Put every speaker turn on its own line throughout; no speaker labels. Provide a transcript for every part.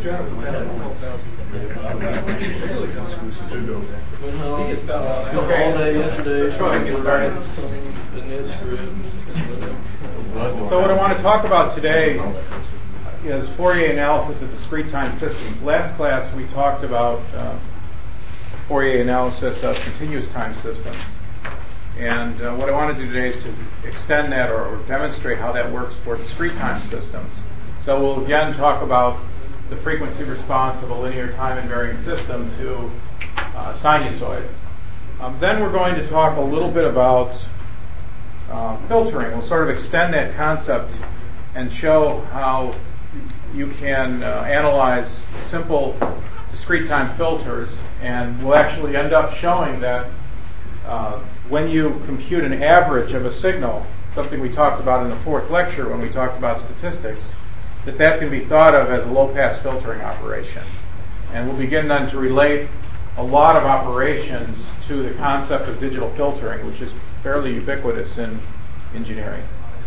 all day yesterday trying to get some init scripts.
So what I want to talk about today is Fourier analysis of discrete time systems. Last class we talked about Fourier analysis of continuous time systems. And what I want to do today is to extend that or demonstrate how that works for discrete time systems. So we'll again talk about the frequency response of a linear time invariant system to sinusoid. Then we're going to talk a little bit about filtering. We'll sort of extend that concept and show how you can analyze simple discrete time filters, and we'll actually end up showing that when you compute an average of a signal, something we talked about in the fourth lecture when we talked about statistics, that can be thought of as a low-pass filtering operation. And we'll begin then to relate a lot of operations to the concept of digital filtering, which is fairly ubiquitous in engineering.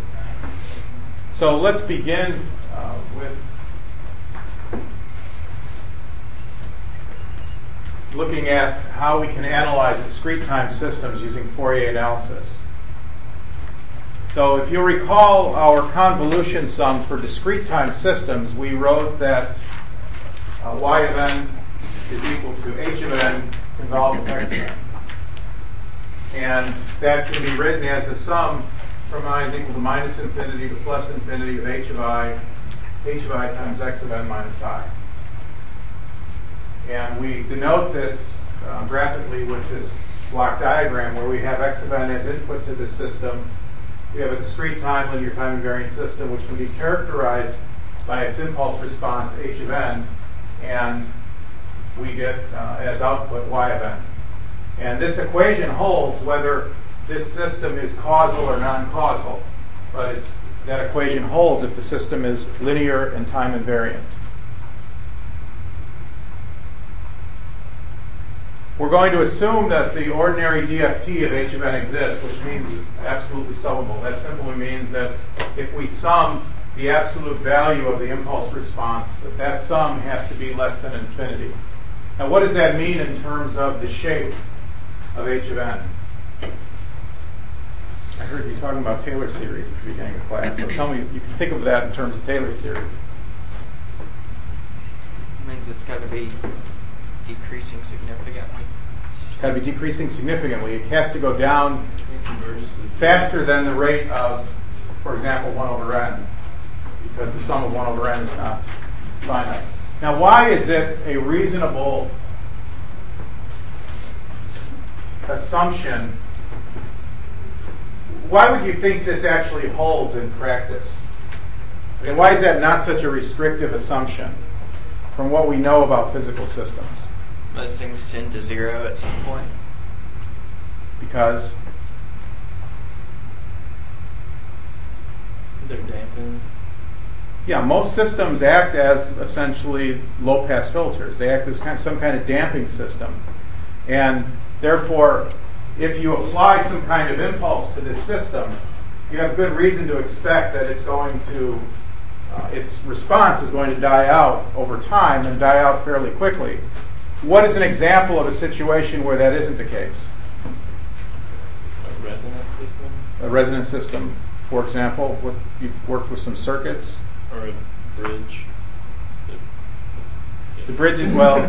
So let's begin with looking at how we can analyze discrete time systems using Fourier analysis. So if you recall our convolution sum for discrete time systems, we wrote that y of n is equal to h of n convolved with x of n. And that can be written as the sum from I is equal to minus infinity to plus infinity of h of I times x of n minus I. And we denote this graphically with this block diagram where we have x of n as input to this system. We have a discrete time linear time invariant system which can be characterized by its impulse response h of n, and we get as output y of n. And this equation holds whether this system is causal or non-causal, but that equation holds if the system is linear and time invariant. We're going to assume that the ordinary DFT of h of n exists, which means it's absolutely summable. That simply means that if we sum the absolute value of the impulse response, that sum has to be less than infinity. Now, what does that mean in terms of the shape of h of n? I heard you talking about Taylor series at the beginning of class, so tell me, you can think of that in terms of Taylor series.
It means it's got to be decreasing significantly.
It's got to be decreasing significantly. It has to go down faster than the rate of, for example, 1 over n, because the sum of 1 over n is not finite. Now, why is it a reasonable assumption? Why would you think this actually holds in practice? And why is that not such a restrictive assumption from what we know about physical systems?
Most things tend to zero at some point.
Because
They're dampened.
yeah, most systems act as essentially low-pass filters. They act as some kind of damping system. And therefore, if you apply some kind of impulse to this system, you have good reason to expect that it's going to, its response is going to die out over time and die out fairly quickly. What is an example of a situation where that isn't the case?
A resonance system?
A resonance system, for example, you've worked with some circuits.
Or a bridge.
The bridge is, well,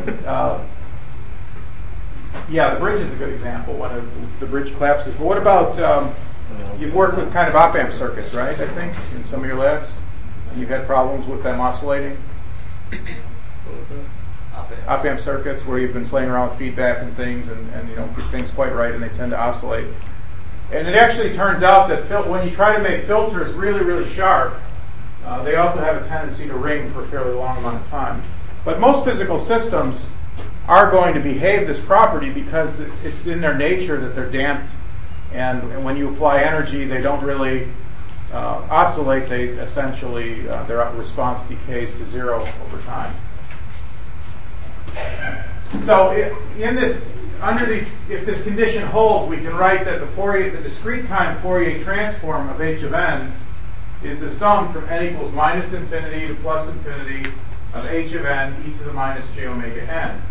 yeah, the bridge is a good example when the bridge collapses. But what about, you've worked with kind of op-amp circuits, right, I think, in some of your labs? You've had problems with them oscillating?
What was that?
Op-amp circuits where you've been playing around with feedback and things and you don't get things quite right and they tend to oscillate. And it actually turns out that when you try to make filters really, really sharp, they also have a tendency to ring for a fairly long amount of time. But most physical systems are going to behave this property because it's in their nature that they're damped, and when you apply energy, they don't really oscillate. They essentially, their response decays to zero over time. So if this condition holds, we can write that the discrete time Fourier transform of h of n is the sum from n equals minus infinity to plus infinity of h of n e to the minus j omega n.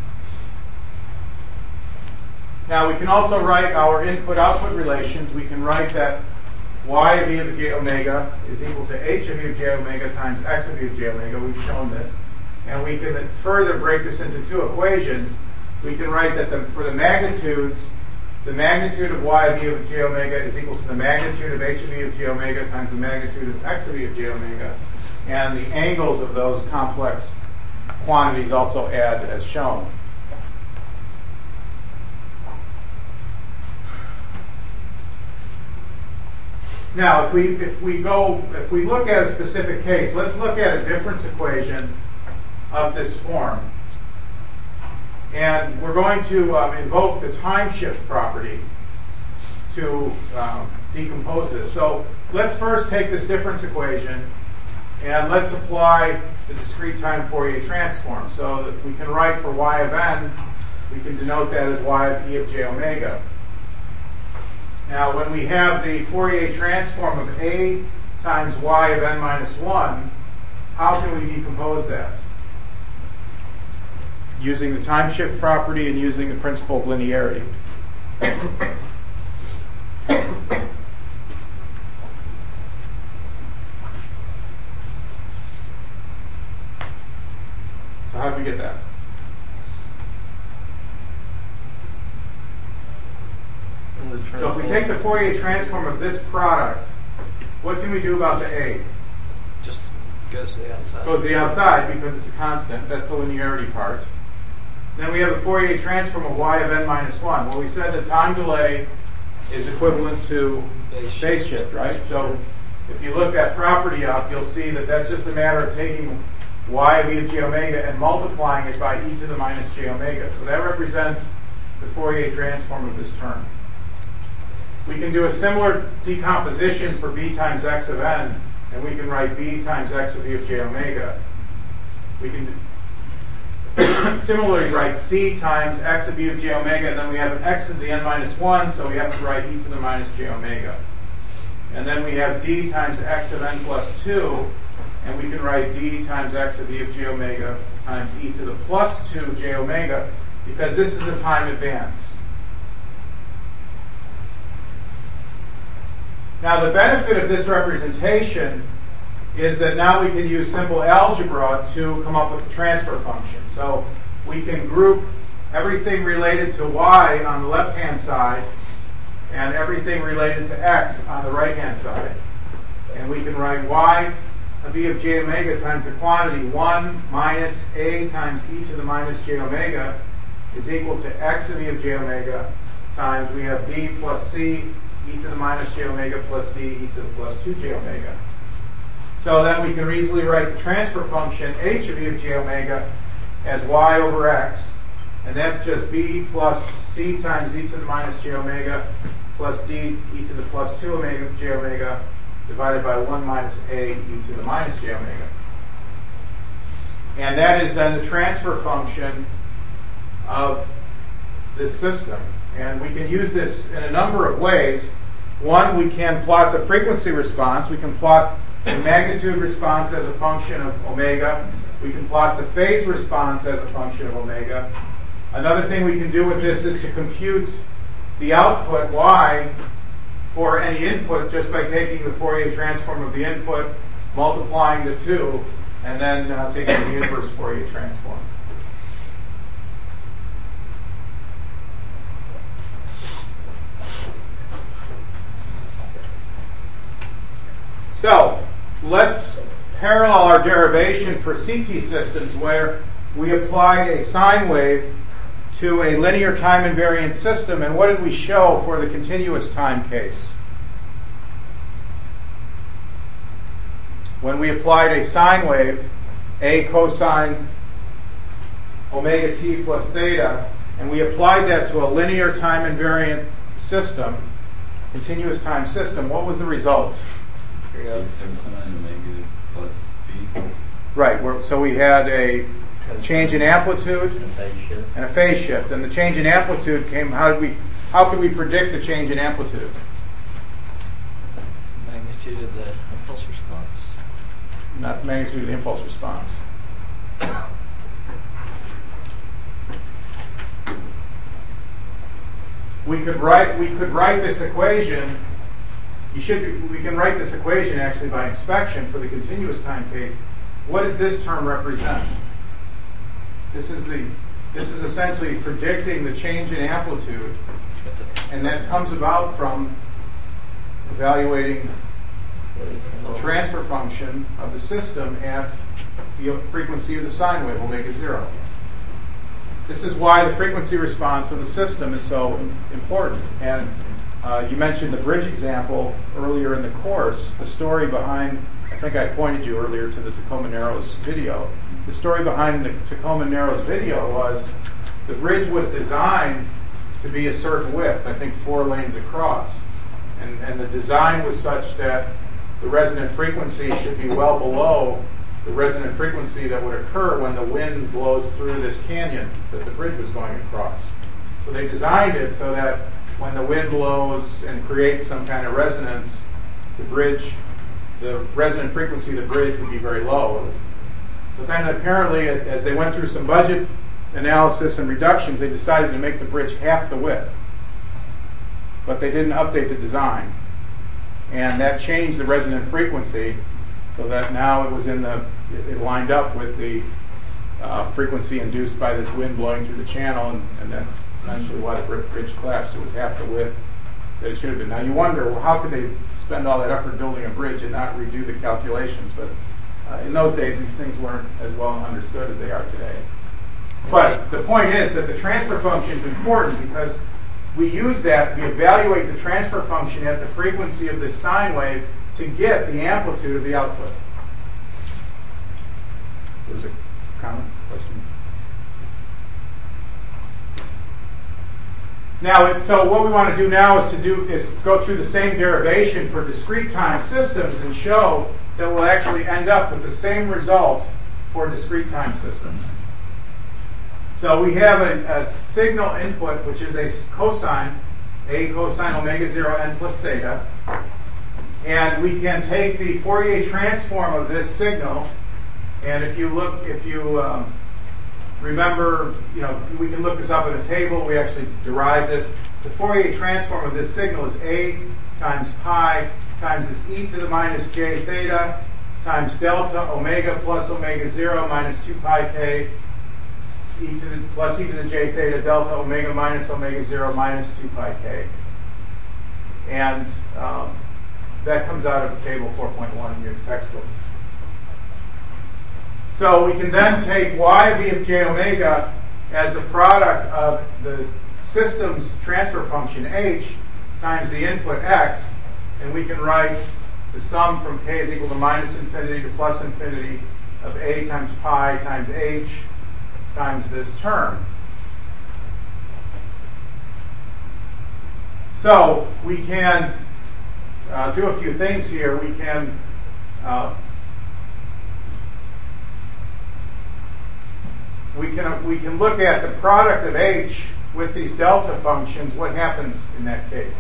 Now we can also write our input-output relations. We can write that y of e of j omega is equal to h of e of j omega times x of e of j omega. We've shown this. And we can further break this into two equations. We can write that for the magnitudes, the magnitude of y of e of j omega is equal to the magnitude of h of e of j omega times the magnitude of x of e of j omega. And the angles of those complex quantities also add as shown. Now, if we look at a specific case, let's look at a difference equation of this form. And we're going to invoke the time shift property to decompose this. So let's first take this difference equation and let's apply the discrete time Fourier transform. So that we can write for y of n, we can denote that as y of e of j omega. Now, when we have the Fourier transform of a times y of n minus 1, how can we decompose that? Using the time shift property and using the principle of linearity. So how do we get that? So if we take the Fourier transform of this product, what can we do about the A?
Just goes to the outside.
Goes to the outside because it's constant. That's the linearity part. Then we have the Fourier transform of y of n minus 1. Well, we said the time delay is equivalent to phase shift, right? So if you look that property up, you'll see that that's just a matter of taking y of e of j omega and multiplying it by e to the minus j omega. So that represents the Fourier transform of this term. We can do a similar decomposition for b times x of n, and we can write b times x of e of j omega. We can similarly write c times x of e of j omega, and then we have an x to the n minus 1, so we have to write e to the minus j omega. And then we have d times x of n plus 2, and we can write d times x of e of j omega times e to the plus 2 j omega, because this is a time advance. Now, the benefit of this representation is that now we can use simple algebra to come up with the transfer function. So we can group everything related to y on the left-hand side and everything related to x on the right-hand side. And we can write y of e of j omega times the quantity 1 minus a times e to the minus j omega is equal to x of e of j omega times we have d plus c e to the minus j omega plus d e to the plus 2 j omega. So then we can easily write the transfer function h of e of j omega as y over x, and that's just b plus c times e to the minus j omega plus d e to the plus 2 omega j omega divided by 1 minus a e to the minus j omega. And that is then the transfer function of this system. And we can use this in a number of ways. One, we can plot the frequency response. We can plot the magnitude response as a function of omega. We can plot the phase response as a function of omega. Another thing we can do with this is to compute the output y for any input just by taking the Fourier transform of the input, multiplying the two, and then taking the inverse Fourier transform. So let's parallel our derivation for CT systems where we applied a sine wave to a linear time invariant system. And what did we show for the continuous time case? When we applied a sine wave, a cosine omega t plus theta, and we applied that to a linear time invariant system, continuous time system, what was the result? Right, so we had a change in amplitude and a phase shift. And the change in amplitude came, how could we predict the change in amplitude?
Magnitude of the impulse response.
Not magnitude of the impulse response. we could write this equation. We can write this equation actually by inspection for the continuous time case. What does this term represent? This is essentially predicting the change in amplitude, and that comes about from evaluating the transfer function of the system at the frequency of the sine wave, omega 0. This is why the frequency response of the system is so important. And you mentioned the bridge example earlier in the course. The story behind, I think I pointed you earlier to the Tacoma Narrows video. The story behind the Tacoma Narrows video was the bridge was designed to be a certain width, I think 4 lanes across. And the design was such that the resonant frequency should be well below the resonant frequency that would occur when the wind blows through this canyon that the bridge was going across. So they designed it so that when the wind blows and creates some kind of resonance, the resonant frequency of the bridge would be very low. But then apparently, as they went through some budget analysis and reductions, they decided to make the bridge half the width. But they didn't update the design. And that changed the resonant frequency so that now it lined up with the frequency induced by this wind blowing through the channel, and that's essentially why the bridge collapsed. It was half the width that it should have been. Now you wonder, well, how could they spend all that effort building a bridge and not redo the calculations? But in those days, these things weren't as well understood as they are today. But the point is that the transfer function is important because we evaluate the transfer function at the frequency of this sine wave to get the amplitude of the output. There's a comment, question? Now, so what we want to do now is go through the same derivation for discrete time systems and show that we'll actually end up with the same result for discrete time systems. So we have a signal input, which is a cosine omega 0 n plus theta. And we can take the Fourier transform of this signal, and if you remember, we can look this up in a table. We actually derived this. The Fourier transform of this signal is A times pi times this e to the minus j theta times delta omega plus omega 0 minus 2 pi k plus e to the j theta delta omega minus omega 0 minus 2 pi k. And that comes out of table 4.1 in your textbook. So we can then take y of e of j omega as the product of the system's transfer function h times the input x, and we can write the sum from k is equal to minus infinity to plus infinity of a times pi times h times this term. So we can do a few things here. We can look at the product of h with these delta functions. What happens in that case?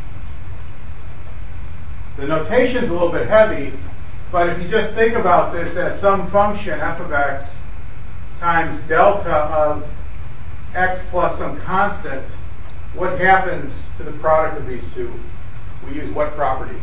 The notation's a little bit heavy, but if you just think about this as some function f of x times delta of x plus some constant, what happens to the product of these two? We use what property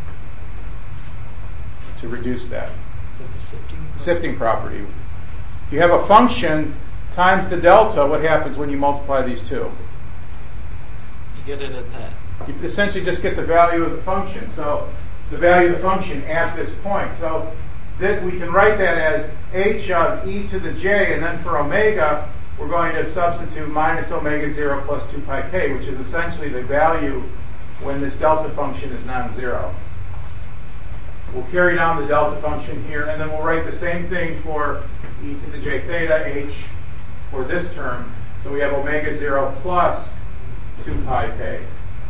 to reduce that? Sifting property. If you have a function times the delta, what happens when you multiply these two?
You get it at that.
You essentially just get the value of the function. So the value of the function at this point. So we can write that as h of e to the j, and then for omega, we're going to substitute minus omega 0 plus 2 pi k, which is essentially the value when this delta function is non-zero. We'll carry down the delta function here, and then we'll write the same thing for e to the j theta h for this term. So we have omega 0 plus 2 pi k.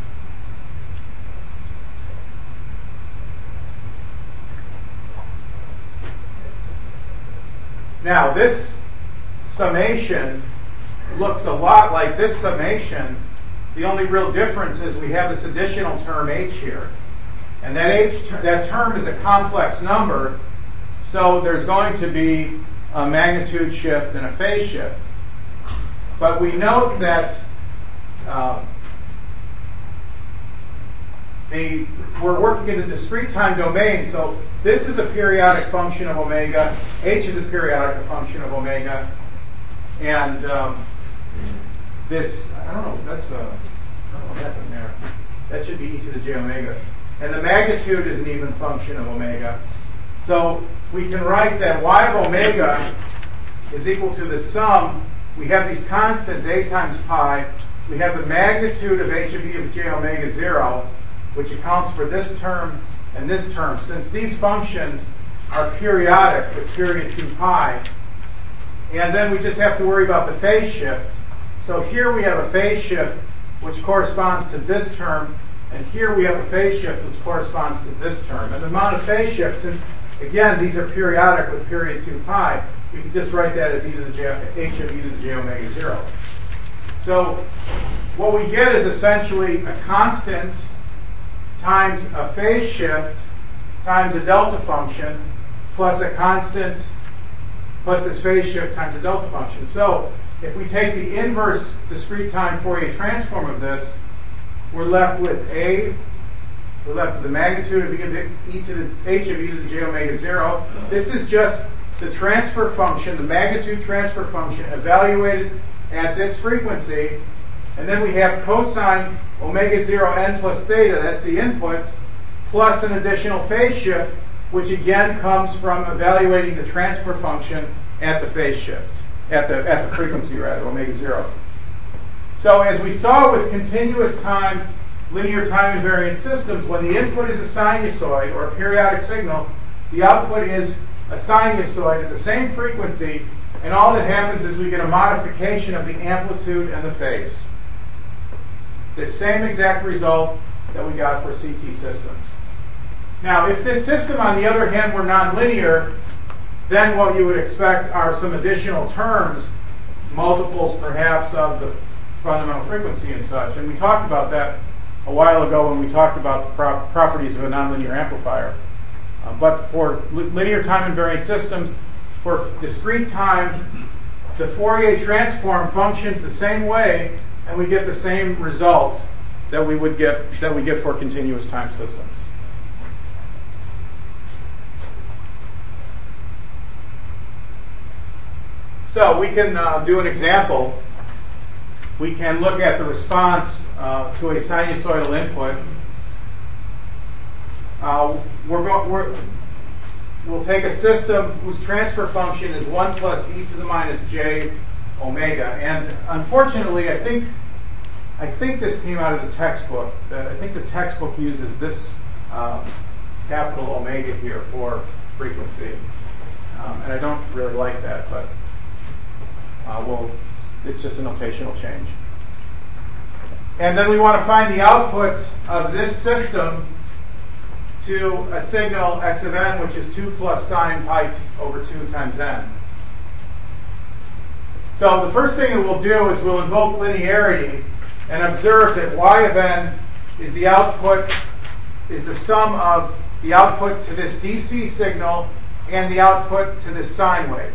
Now, this summation looks a lot like this summation. The only real difference is we have this additional term h here. And that term is a complex number, so there's going to be a magnitude shift and a phase shift. But we note that we're working in a discrete time domain, so this is a periodic function of omega, h is a periodic function of omega, and this, I don't know what happened there. That should be e to the j omega. And the magnitude is an even function of omega. So we can write that y of omega is equal to the sum. We have these constants, a times pi. We have the magnitude of h of e of j omega 0, which accounts for this term and this term. Since these functions are periodic with period 2 pi, and then we just have to worry about the phase shift. So here we have a phase shift which corresponds to this term, and here we have a phase shift which corresponds to this term. And the amount of phase shift, since again these are periodic with period 2 pi, we can just write that as e to the j, h of e to the j omega 0. So what we get is essentially a constant times a phase shift times a delta function plus a constant plus this phase shift times a delta function. So if we take the inverse discrete time Fourier transform of this, we're left with the magnitude of e to the h of e to the j omega 0. This is just the transfer function, the magnitude transfer function evaluated at this frequency, and then we have cosine omega 0 n plus theta, that's the input, plus an additional phase shift, which again comes from evaluating the transfer function at the phase shift, at the frequency rather, omega 0. So as we saw with continuous time, linear time invariant systems, when the input is a sinusoid or a periodic signal, the output is a sinusoid at the same frequency, and all that happens is we get a modification of the amplitude and the phase. The same exact result that we got for CT systems. Now, if this system, on the other hand, were nonlinear, then what you would expect are some additional terms, multiples perhaps of the fundamental frequency and such. And we talked about that a while ago when we talked about the properties of a nonlinear amplifier. But for linear time invariant systems, for discrete time, the Fourier transform functions the same way, and we get the same result that we get for continuous time systems. So we can do an example. We can look at the response to a sinusoidal input. We'll take a system whose transfer function is 1 plus e to the minus j omega. And unfortunately, I think this came out of the textbook. I think the textbook uses this capital omega here for frequency. And I don't really like that, but it's just a notational change. And then we want to find the output of this system to a signal x of n, which is 2 plus sine pi over 2 times n. So the first thing that we'll do is we'll invoke linearity and observe that y of n is the output, is the sum of the output to this DC signal and the output to this sine wave.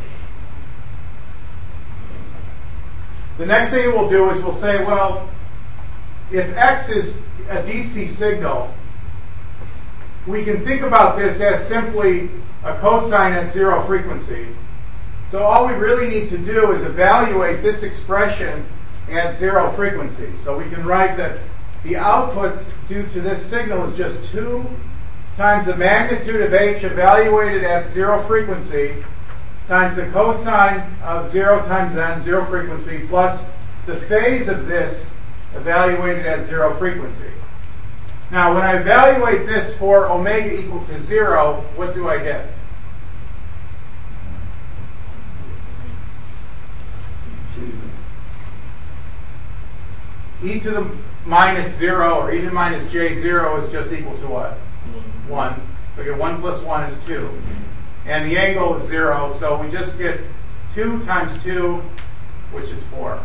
The next thing that we'll do is we'll say, well, if x is a DC signal, we can think about this as simply a cosine at zero frequency. So all we really need to do is evaluate this expression at zero frequency. So we can write that the output due to this signal is just 2 times the magnitude of h evaluated at zero frequency times the cosine of 0 times n, zero frequency, plus the phase of this evaluated at zero frequency. Now, when I evaluate this for omega equal to 0, what do I get? E to the minus 0, or e to the minus j0 is just equal to what? 1. So we get 1 plus 1 is 2. And the angle is 0, so we just get 2 times 2, which is 4.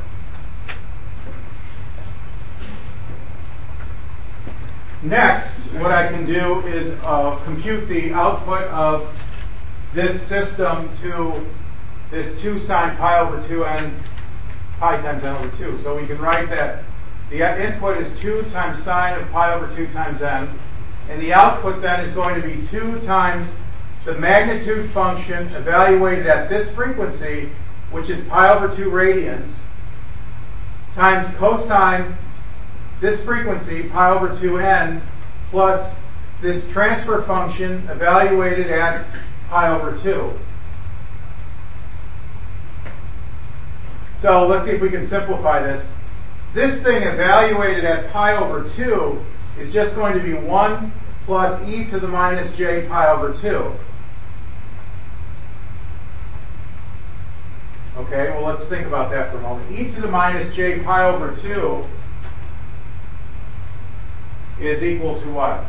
Next, what I can do is compute the output of this system to this 2 sine pi over 2 n pi times n over 2. So we can write that The input is 2 times sine of pi over 2 times n. And the output then is going to be 2 times the magnitude function evaluated at this frequency, which is pi over 2 radians, times cosine this frequency, pi over 2n, plus this transfer function evaluated at pi over 2. So let's see if we can simplify this. This thing evaluated at pi over 2 is just going to be 1 plus e to the minus j pi over 2. Okay, well let's think about that for a moment. E to the minus j pi over 2 is equal to what?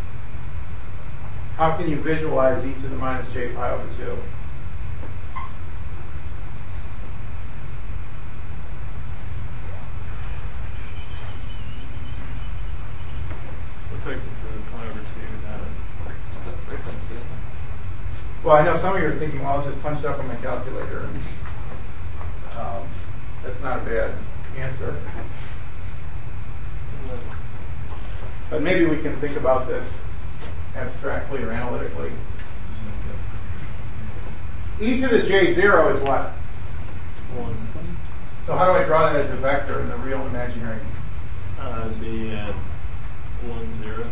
How can you visualize e to the minus j pi over 2? Well, I know some of you are thinking, well, I'll just punch it up on my calculator. And, that's not a bad answer. But maybe we can think about this abstractly or analytically. E to the j0 is what?
1.
So how do I draw that as a vector in the real and imaginary?
It'd be at 1, 0.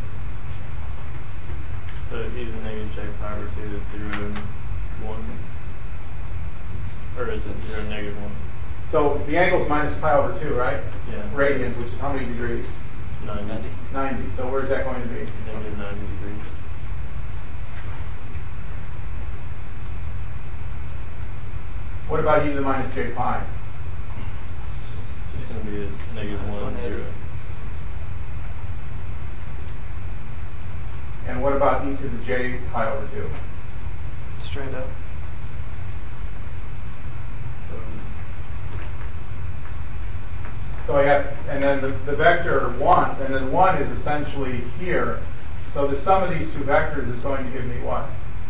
So e to the negative j pi over 2 is 0 and 1. Or is it 0 and negative 1?
So the angle's minus pi over 2, right?
Yeah.
Radians, which is how many degrees?
90.
90. So where's that going to be?
Negative 90 degrees.
What about e to the minus j pi?
It's just going to be a negative 1, 0.
And what about e to the j pi over 2?
Straight up.
So I have, and then the vector 1, and then 1 is essentially here. So the sum of these two vectors is going to give me what?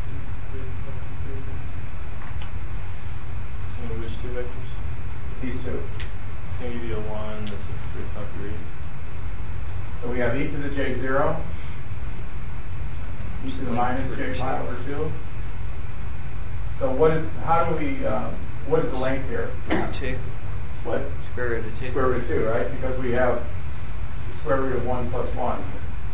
So which two vectors?
These two.
It's going to give you a line that's at 45 degrees.
So we have e to the j0, e to the minus j pi over 2. So what is the length here?
2.
What?
Square root of 2.
Square root of 2, right? Because we have the square root of 1 plus 1.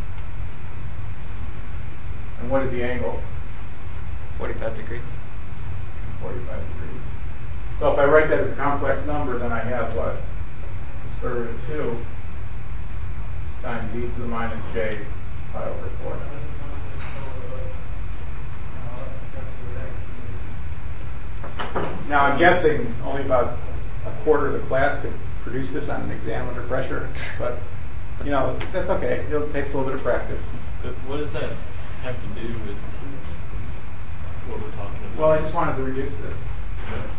And what is the angle?
45 degrees.
45 degrees. So if I write that as a complex number, then I have what? The square root of 2 times e to the minus j pi over 4. Now I'm guessing only about a quarter of the class could produce this on an exam under pressure, but you know, that's okay. It takes a little bit of practice.
But what does that have to do with what we're talking about?
Well, I just wanted to reduce this.
Yes.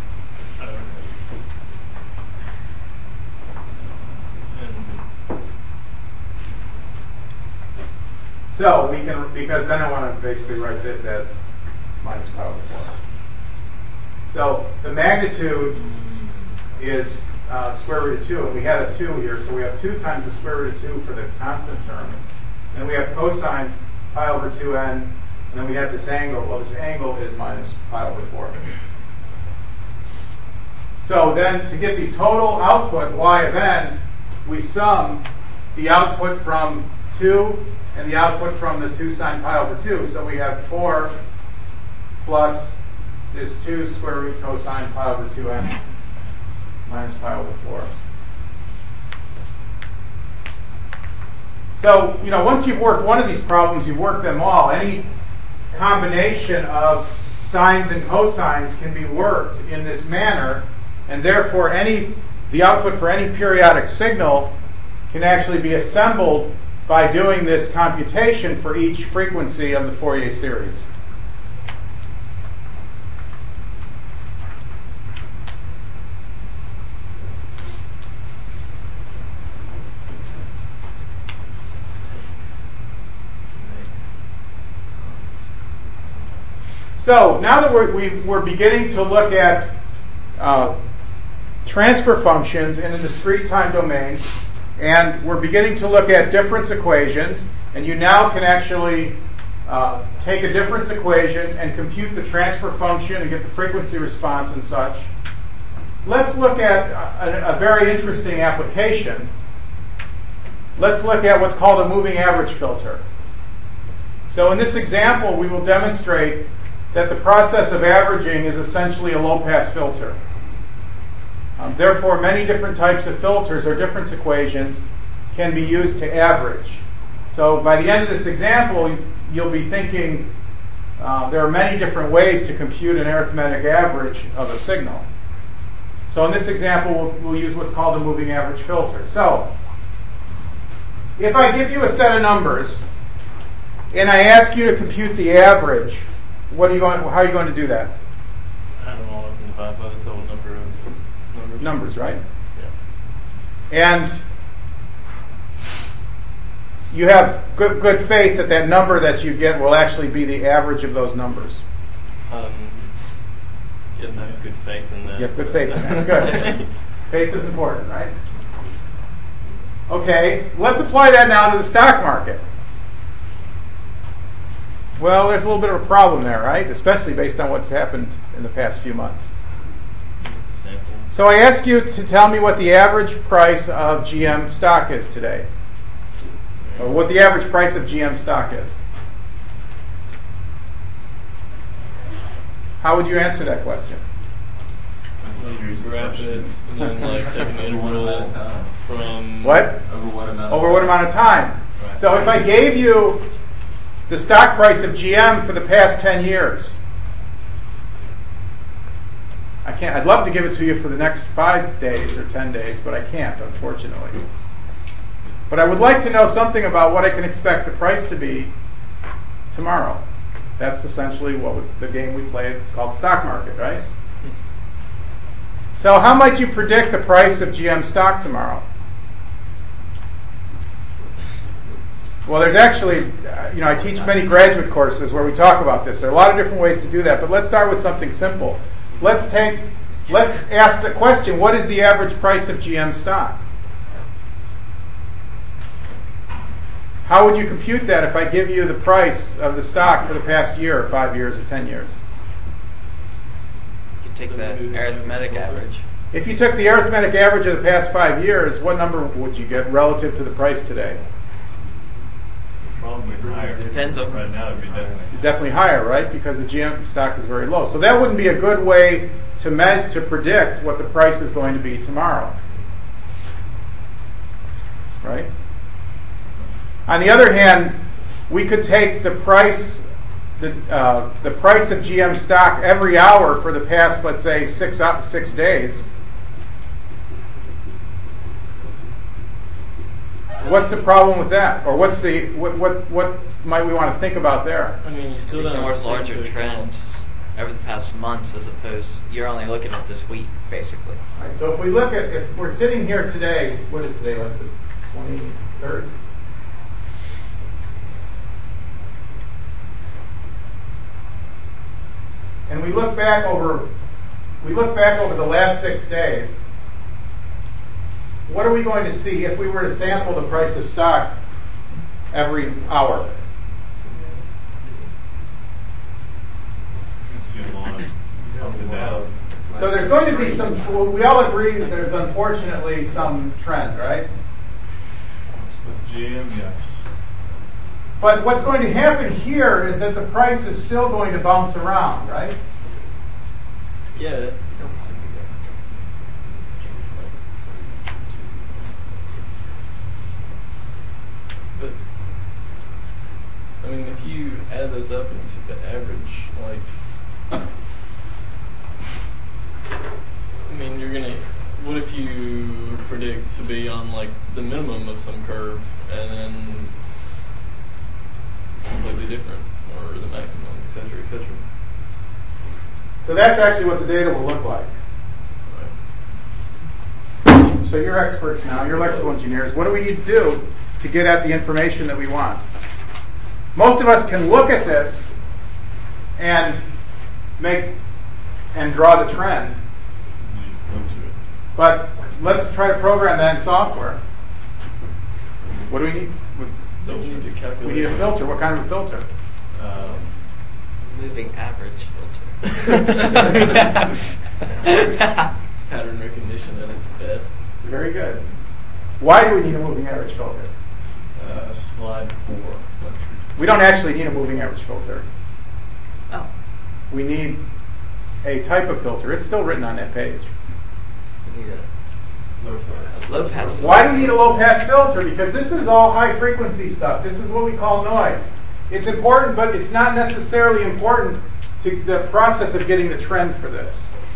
So we can, because then I want to basically write this as minus pi over 4. So the magnitude is square root of 2, and we had a 2 here, so we have 2 times the square root of 2 for the constant term. And we have cosine pi over 2n, and then we have this angle. Well, this angle is minus pi over 4. So then to get the total output, y of n, we sum the output from 2 and the output from the 2 sine pi over 2. So we have 4 plus this 2 square root cosine pi over 2n minus pi over 4. So, you know, once you've worked one of these problems, you've worked them all. Any combination of sines and cosines can be worked in this manner, and therefore the output for any periodic signal can actually be assembled by doing this computation for each frequency of the Fourier series. So now that we're beginning to look at transfer functions in a discrete time domain, And we're beginning to look at difference equations, and you now can actually take a difference equation and compute the transfer function and get the frequency response and such. Let's look at a very interesting application. Let's look at what's called a moving average filter. So in this example, we will demonstrate that the process of averaging is essentially a low-pass filter. Therefore, many different types of filters or difference equations can be used to average. So by the end of this example, you'll be thinking there are many different ways to compute an arithmetic average of a signal. So in this example, we'll use what's called a moving average filter. So if I give you a set of numbers and I ask you to compute the average, how are you going to do that?
Add them all up and divide by the total number of
Numbers, right?
Yeah.
And you have good faith that that number that you get will actually be the average of those numbers.
Yes, I have good faith in that.
You have good faith in that. Good. Faith is important, right? Okay, let's apply that now to the stock market. Well, there's a little bit of a problem there, right? Especially based on what's happened in the past few months. So I ask you to tell me what the average price of GM stock is today. Or what the average price of GM stock is. How would you answer that question?
Graph it and then take an interval from
what? Over what amount of time?
Right.
So if I gave you the stock price of GM for the past 10 years, I can't. I'd love to give it to you for the next 5 days or 10 days, but I can't, unfortunately. But I would like to know something about what I can expect the price to be tomorrow. That's essentially the game we play. It's called stock market, right? So how might you predict the price of GM stock tomorrow? Well, there's actually, I teach many graduate courses where we talk about this. There are a lot of different ways to do that, but let's start with something simple. Let's ask the question, what is the average price of GM stock? How would you compute that if I give you the price of the stock for the past year, or 5 years, or 10 years?
You could take the arithmetic average.
If you took the arithmetic average of the past 5 years, what number would you get relative to the price today?
Probably higher.
Depends on
right now. It'd be
Definitely higher, right? Because the GM stock is very low. So that wouldn't be a good way to predict what the price is going to be tomorrow, right? On the other hand, we could take the price of GM stock every hour for the past, let's say, 6 days. What's the problem with that? Or what might we want to think about there?
I mean, you still don't
ignores
have
larger trends over the past months, as opposed you're only looking at this week, basically.
All right, so if we're sitting here today, what is today, like the 23rd? And we look back over the last 6 days. What are we going to see if we were to sample the price of stock every hour? So there's going to be some. We all agree that there's unfortunately some trend, right?
With GM, yes.
But what's going to happen here is that the price is still going to bounce around, right?
Yeah. But I mean, if you add those up and you took the average, I mean, you're gonna. What if you predict to be on the minimum of some curve, and then it's completely different, or the maximum, etc., etc.
So that's actually what the data will look like.
Right.
So you're experts now. You're electrical engineers. What do we need to do to get at the information that we want? Most of us can look at this and draw the trend. But let's try to program that in software. What do we need?
Don't you need to calculate?
We need a filter. What kind of a filter?
Moving average filter.
Pattern recognition at its best.
Very good. Why do we need a moving average filter?
Slide 4.
We don't actually need a moving average filter.
Oh.
We need a type of filter. It's still written on that page.
We need a low pass.
Why do we need a low pass filter? Because this is all high frequency stuff. This is what we call noise. It's important, but it's not necessarily important to the process of getting the trend for this.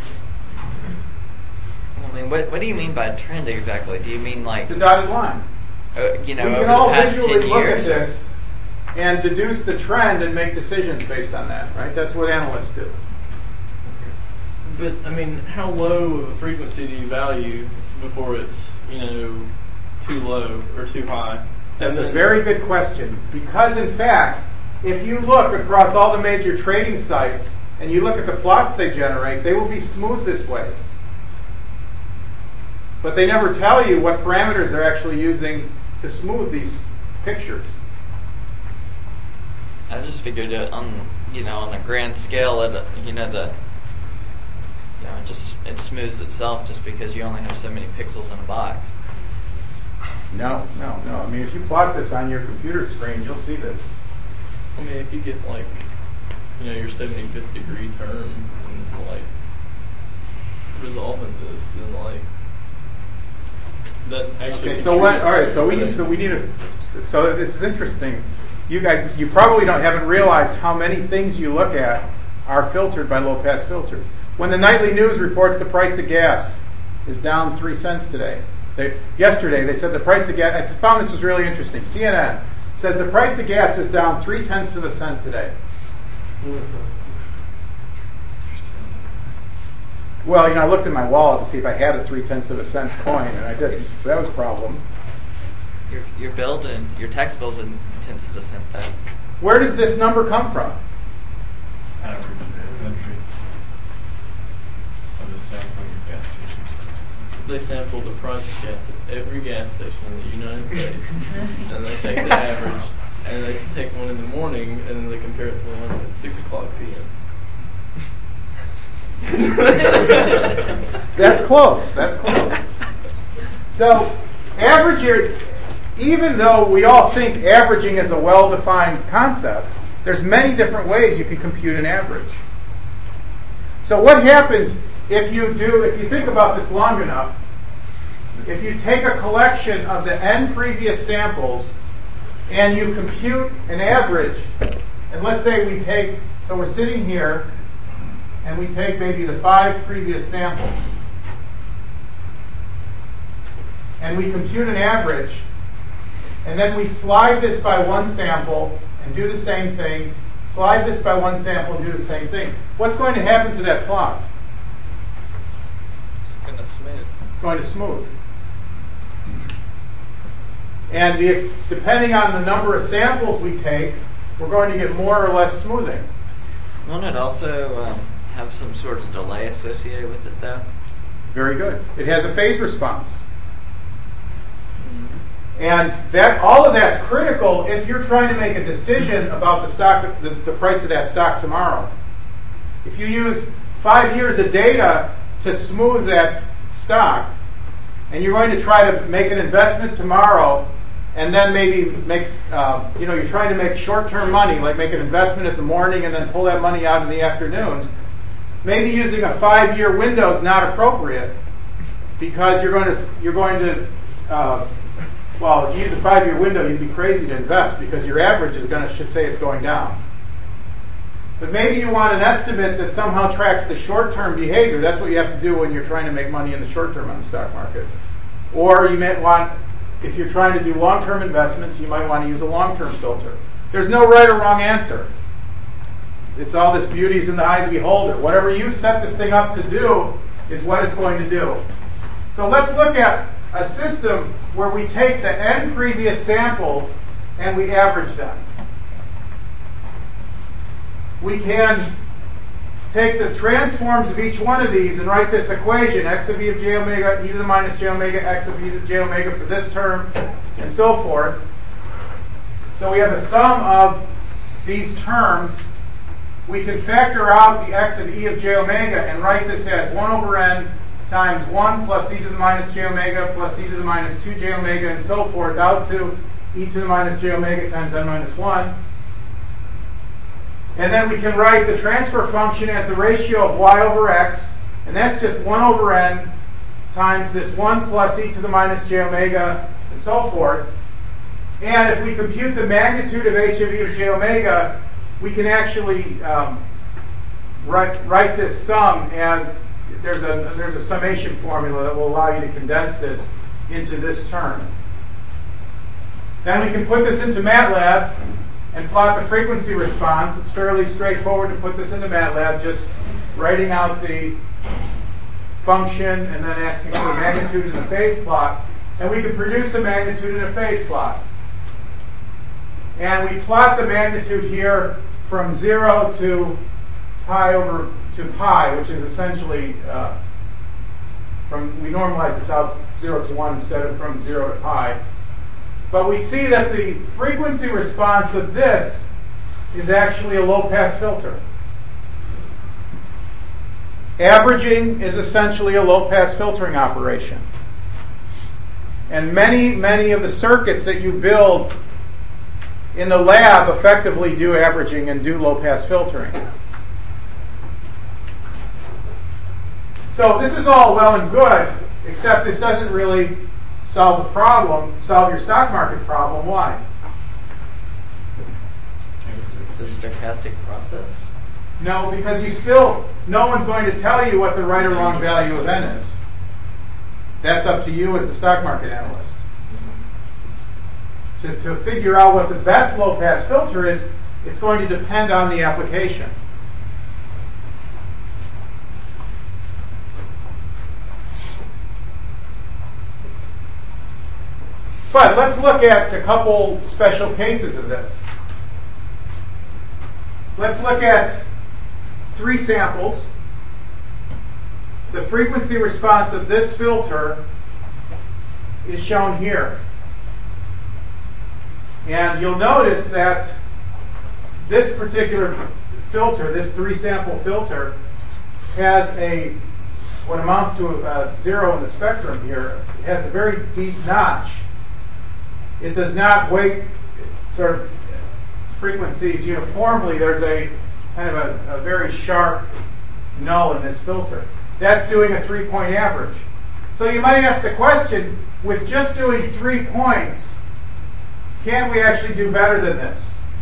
I mean, what do you mean by trend exactly? Do you mean like
The dotted line.
you know,
We
over
can
the
all
past
visually
10
look at
years?
this and deduce the trend and make decisions based on that, right? That's what analysts do.
But I mean, how low of a frequency do you value before it's too low or too high?
That's a very good question, because in fact, if you look across all the major trading sites and you look at the plots they generate, they will be smooth this way. But they never tell you what parameters they're actually using to smooth these pictures.
I just figured it on the grand scale, it smooths itself just because you only have so many pixels in a box.
No. I mean, if you plot this on your computer screen, you'll see this.
I mean, if you get your 75th degree term and resolving this, then that actually.
Okay, so what? All right, so we need a. So this is interesting. You guys, you probably haven't realized how many things you look at are filtered by low pass filters. When the nightly news reports the price of gas is down 3 cents today. Yesterday they said the price of gas. I found this was really interesting. CNN says the price of gas is down 0.3 of a cent today. Well, I looked at my wallet to see if I had a 0.3 of a cent coin, and I didn't. So that was a problem.
Your bill and your tax bill's in tenths of a cent though.
Where does this number come from?
Average entry of the sampling of gas stations.
They sample the price of gas at every gas station in the United States, and they take the average, and they take one in the morning, and then they compare it to the one at 6 o'clock p.m.
That's close. So, even though we all think averaging is a well-defined concept, there's many different ways you can compute an average. So what happens if you think about this long enough, if you take a collection of the n previous samples and you compute an average, and let's say we're sitting here and we take maybe the 5 previous samples and we compute an average, and then we slide this by one sample and do the same thing, slide this by one sample and do the same thing. What's going to happen to that plot? It's going to smooth. And depending on the number of samples we take, we're going to get more or less smoothing.
Won't it also have some sort of delay associated with it though?
Very good. It has a phase response. And all of that's critical if you're trying to make a decision about the stock, the price of that stock tomorrow. If you use 5 years of data to smooth that stock, and you're going to try to make an investment tomorrow, and then maybe you're trying to make short-term money, like make an investment in the morning and then pull that money out in the afternoon. Maybe using a 5-year window is not appropriate, because you're going to if you use a 5-year window, you'd be crazy to invest because your average is going to say it's going down. But maybe you want an estimate that somehow tracks the short-term behavior. That's what you have to do when you're trying to make money in the short term on the stock market. Or you might want, if you're trying to do long-term investments, you might want to use a long-term filter. There's no right or wrong answer. It's all this beauty is in the eye of the beholder. Whatever you set this thing up to do is what it's going to do. So let's look at a system where we take the n previous samples and we average them. We can take the transforms of each one of these and write this equation, x of e of j omega, e to the minus j omega, x of e to the j omega for this term, and so forth. So we have a sum of these terms. We can factor out the x of e of j omega and write this as 1 over n times 1 plus e to the minus j omega plus e to the minus 2j omega and so forth out to e to the minus j omega times n minus 1. And then we can write the transfer function as the ratio of y over x, and that's just 1 over n times this 1 plus e to the minus j omega and so forth. And if we compute the magnitude of h of e of j omega, we can actually write this sum as there's a summation formula that will allow you to condense this into this term. Then we can put this into MATLAB and plot the frequency response. It's fairly straightforward to put this into MATLAB, just writing out the function and then asking for the magnitude in the phase plot. And we can produce a magnitude in a phase plot. And we plot the magnitude here from 0 to pi, which is essentially we normalize this out 0 to 1 instead of from 0 to pi. But we see that the frequency response of this is actually a low-pass filter. Averaging is essentially a low-pass filtering operation. And many of the circuits that you build in the lab effectively do averaging and do low-pass filtering. So this is all well and good, except this doesn't really solve your stock market problem. Why?
It's a stochastic process?
No, because no one's going to tell you what the right or wrong value of n is. That's up to you as the stock market analyst. To figure out what the best low-pass filter is, it's going to depend on the application. But let's look at a couple special cases of this. Let's look at 3 samples. The frequency response of this filter is shown here. And you'll notice that this particular filter, this 3-sample filter, has what amounts to a 0 in the spectrum here. It has a very deep notch. It does not weight sort of frequencies uniformly. There's a kind of a very sharp null in this filter. That's doing a 3-point average. So you might ask the question, with just doing 3 points, can't we actually do better than this?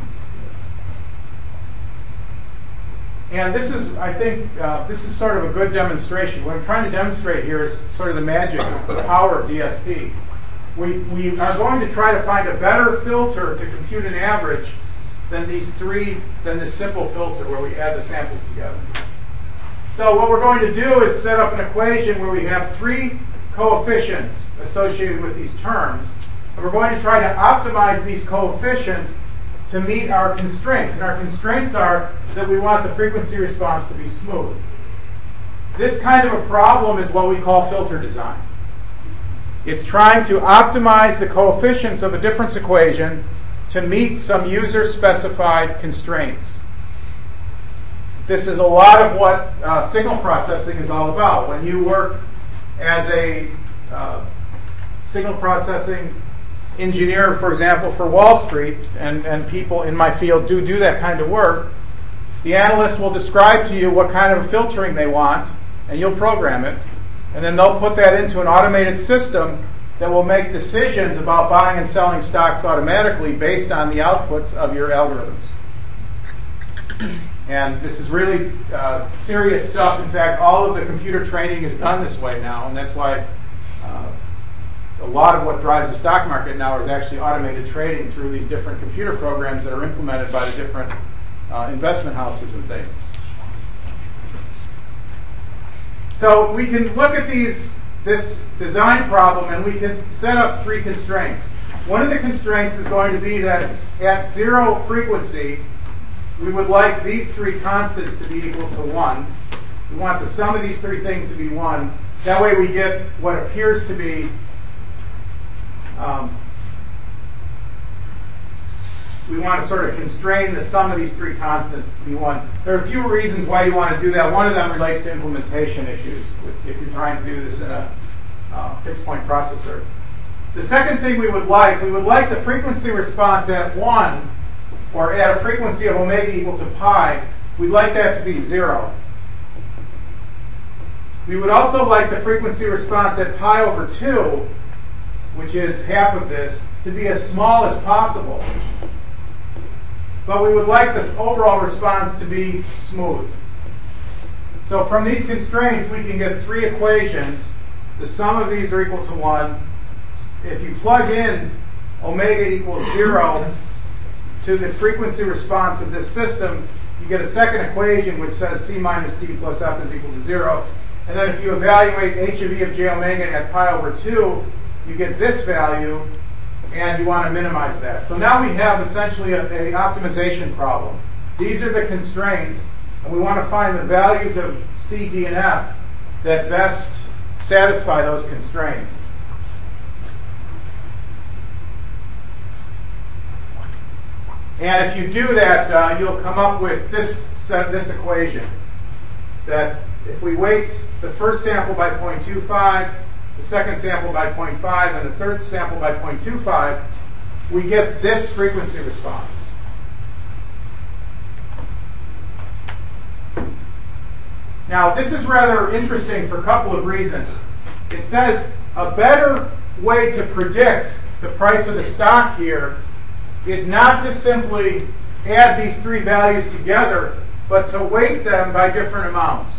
And this is, I think, this is sort of a good demonstration. What I'm trying to demonstrate here is sort of the magic of the power of DSP. We are going to try to find a better filter to compute an average than this simple filter where we add the samples together. So what we're going to do is set up an equation where we have 3 coefficients associated with these terms. And we're going to try to optimize these coefficients to meet our constraints. And our constraints are that we want the frequency response to be smooth. This kind of a problem is what we call filter design. It's trying to optimize the coefficients of a difference equation to meet some user-specified constraints. This is a lot of what signal processing is all about. When you work as a signal processing engineer, for example, for Wall Street, and people in my field do that kind of work, the analysts will describe to you what kind of filtering they want, and you'll program it, and then they'll put that into an automated system that will make decisions about buying and selling stocks automatically based on the outputs of your algorithms. And this is really serious stuff. In fact, all of the computer training is done this way now, and that's why a lot of what drives the stock market now is actually automated trading through these different computer programs that are implemented by the different investment houses and things. So we can look at this design problem and we can set up 3 constraints. One of the constraints is going to be that at 0 frequency, we would like these three constants to be equal to 1. We want the sum of these three things to be 1. That way we get what appears to be we want to sort of constrain the sum of these three constants to be 1. There are a few reasons why you want to do that. One of them relates to implementation issues if you're trying to do this in a fixed point processor. The second thing we would like the frequency response at 1, or at a frequency of omega equal to pi, we'd like that to be 0. We would also like the frequency response at pi over 2, which is half of this, to be as small as possible. But we would like the overall response to be smooth. So from these constraints, we can get three equations. The sum of these are equal to 1. If you plug in omega equals 0 to the frequency response of this system, you get a second equation which says c minus d plus f is equal to 0. And then if you evaluate h of e of j omega at pi over 2, you get this value, and you want to minimize that. So now we have essentially an optimization problem. These are the constraints, and we want to find the values of c, d, and f that best satisfy those constraints. And if you do that, you'll come up with this equation. That if we weight the first sample by 0.25, the second sample by 0.5, and the third sample by 0.25, we get this frequency response. Now, this is rather interesting for a couple of reasons. It says a better way to predict the price of the stock here is not to simply add these three values together, but to weight them by different amounts.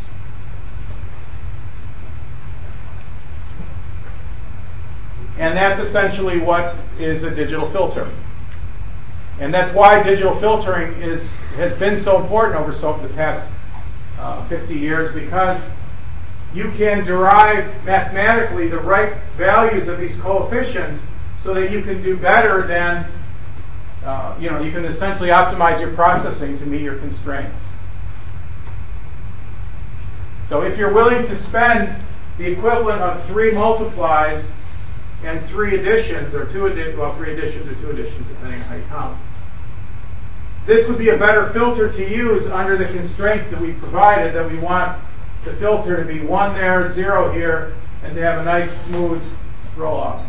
And that's essentially what is a digital filter. And that's why digital filtering has been so important over the past 50 years, because you can derive mathematically the right values of these coefficients so that you can do better than, you can essentially optimize your processing to meet your constraints. So if you're willing to spend the equivalent of 3 multiplies and 3 additions, or 3 additions or 2 additions, depending on how you count, this would be a better filter to use under the constraints that we provided, that we want the filter to be 1 there, 0 here, and to have a nice smooth roll-off.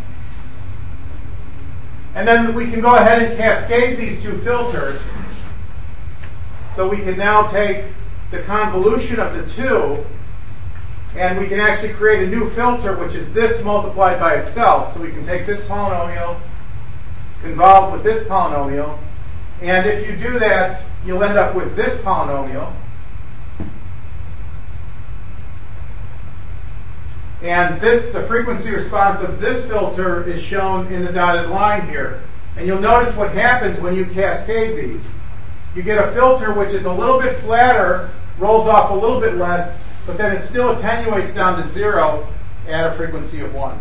And then we can go ahead and cascade these two filters. So we can now take the convolution of the two, and we can actually create a new filter, which is this multiplied by itself. So we can take this polynomial, convolve with this polynomial, and if you do that, you'll end up with this polynomial. And the frequency response of this filter is shown in the dotted line here. And you'll notice what happens when you cascade these. You get a filter which is a little bit flatter, rolls off a little bit less, but then it still attenuates down to 0 at a frequency of 1.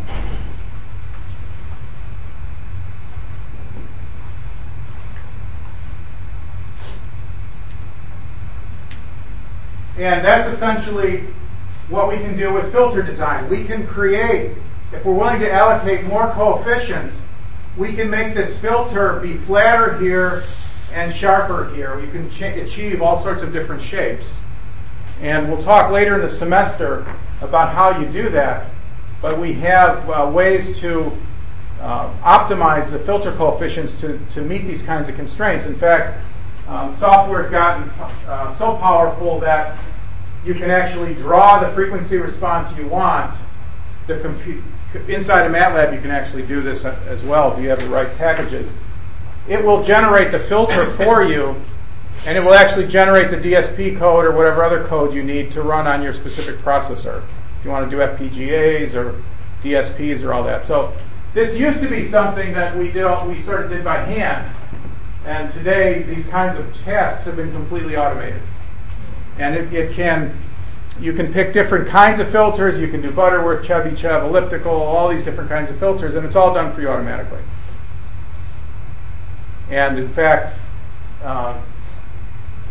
And that's essentially what we can do with filter design. We can create, if we're willing to allocate more coefficients, we can make this filter be flatter here and sharper here. We can achieve all sorts of different shapes. And we'll talk later in the semester about how you do that. But we have ways to optimize the filter coefficients to meet these kinds of constraints. In fact, software has gotten so powerful that you can actually draw the frequency response you want. Inside of MATLAB, you can actually do this as well if you have the right packages. It will generate the filter for you, and it will actually generate the DSP code or whatever other code you need to run on your specific processor. If you want to do FPGAs or DSPs or all that. So this used to be something that we sort of did by hand, and today these kinds of tasks have been completely automated. And you can pick different kinds of filters. You can do Butterworth, Chebyshev, elliptical, all these different kinds of filters, and it's all done for you automatically. And in fact,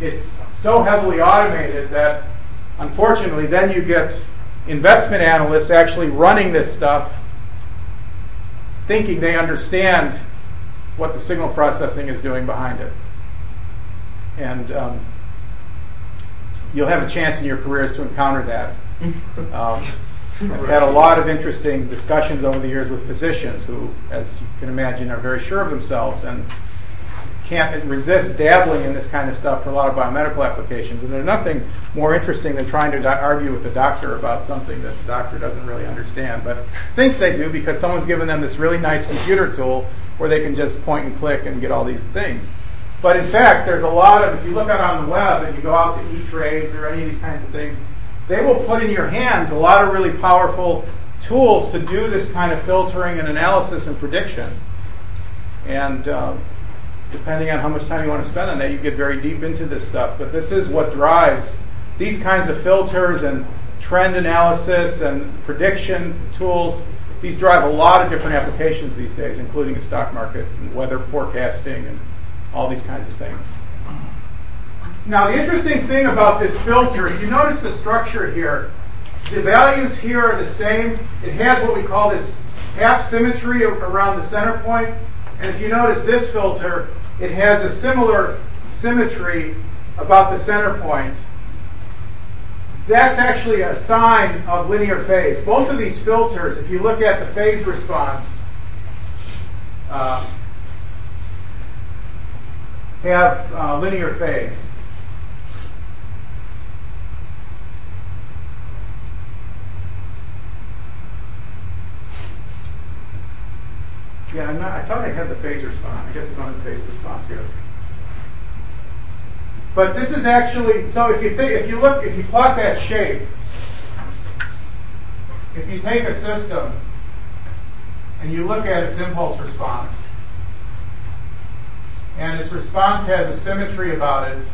it's so heavily automated that, unfortunately, then you get investment analysts actually running this stuff, thinking they understand what the signal processing is doing behind it. And you'll have a chance in your careers to encounter that. I've had a lot of interesting discussions over the years with physicians who, as you can imagine, are very sure of themselves and can't resist dabbling in this kind of stuff for a lot of biomedical applications. And there's nothing more interesting than trying to argue with the doctor about something that the doctor doesn't really understand, but thinks they do because someone's given them this really nice computer tool where they can just point and click and get all these things. But in fact, there's a lot of, if you look out on the web and you go out to E-Trades or any of these kinds of things, they will put in your hands a lot of really powerful tools to do this kind of filtering and analysis and prediction. And depending on how much time you want to spend on that, you get very deep into this stuff. But this is what drives these kinds of filters and trend analysis and prediction tools. These drive a lot of different applications these days, including the stock market and weather forecasting and all these kinds of things. Now, the interesting thing about this filter, if you notice the structure here, the values here are the same. It has what we call this half symmetry around the center point. And if you notice this filter, it has a similar symmetry about the center point. That's actually a sign of linear phase. Both of these filters, if you look at the phase response, have linear phase. Yeah, I thought I had the phase response. I guess I don't have the phase response here. But this is actually, so if you plot that shape, if you take a system and you look at its impulse response, and its response has a symmetry about it,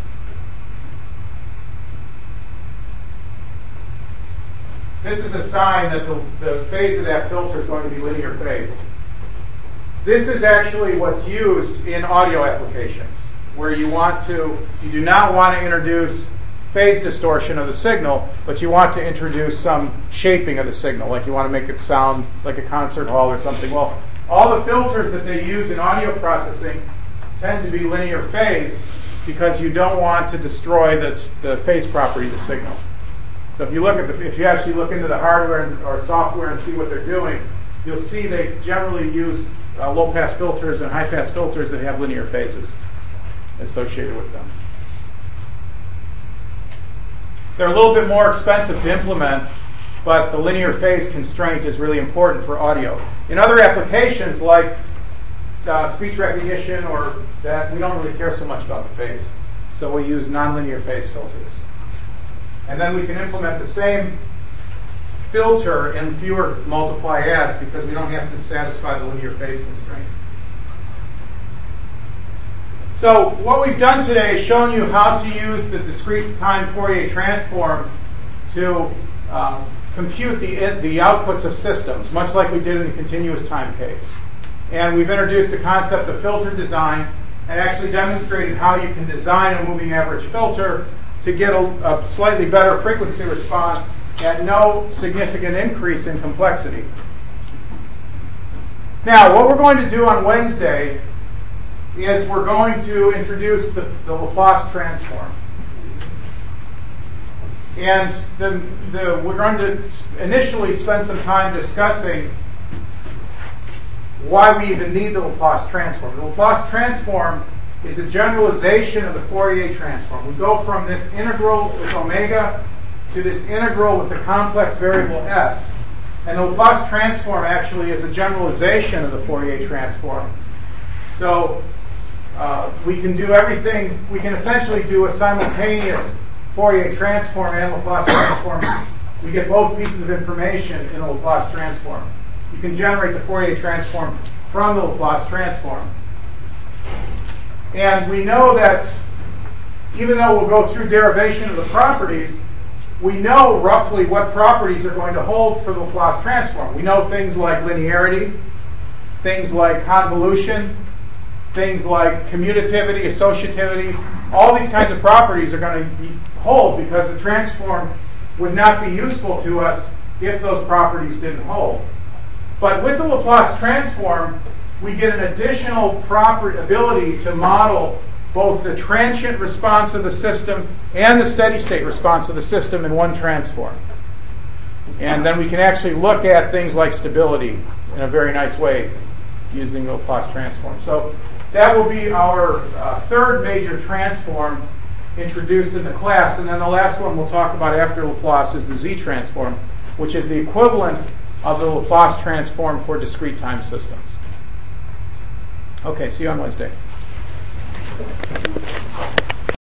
this is a sign that the phase of that filter is going to be linear phase. This is actually what's used in audio applications, where you do not want to introduce phase distortion of the signal, but you want to introduce some shaping of the signal, like you want to make it sound like a concert hall or something. Well, all the filters that they use in audio processing tend to be linear phase because you don't want to destroy the phase property of the signal. So if you actually look into the hardware or software and see what they're doing, you'll see they generally use low-pass filters and high-pass filters that have linear phases associated with them. They're a little bit more expensive to implement, but the linear phase constraint is really important for audio. In other applications like speech recognition or that, we don't really care so much about the phase. So we use nonlinear phase filters. And then we can implement the same filter in fewer multiply adds because we don't have to satisfy the linear phase constraint. So what we've done today is shown you how to use the discrete time Fourier transform to compute the outputs of systems, much like we did in the continuous time case. And we've introduced the concept of filter design and actually demonstrated how you can design a moving average filter to get a slightly better frequency response at no significant increase in complexity. Now, what we're going to do on Wednesday is we're going to introduce the Laplace transform. And we're going to initially spend some time discussing why we even need the Laplace transform. The Laplace transform is a generalization of the Fourier transform. We go from this integral with omega to this integral with the complex variable s. And the Laplace transform actually is a generalization of the Fourier transform. So we can do everything, we can essentially do a simultaneous Fourier transform and Laplace transform. We get both pieces of information in a Laplace transform. You can generate the Fourier transform from the Laplace transform. And we know that even though we'll go through derivation of the properties, we know roughly what properties are going to hold for the Laplace transform. We know things like linearity, things like convolution, things like commutativity, associativity. all these kinds of properties are going to hold because the transform would not be useful to us if those properties didn't hold. But with the Laplace transform, we get an additional ability to model both the transient response of the system and the steady state response of the system in one transform. And then we can actually look at things like stability in a very nice way using the Laplace transform. So that will be our third major transform introduced in the class. And then the last one we'll talk about after Laplace is the Z transform, which is the equivalent of the Laplace transform for discrete time systems. Okay, see you on Wednesday.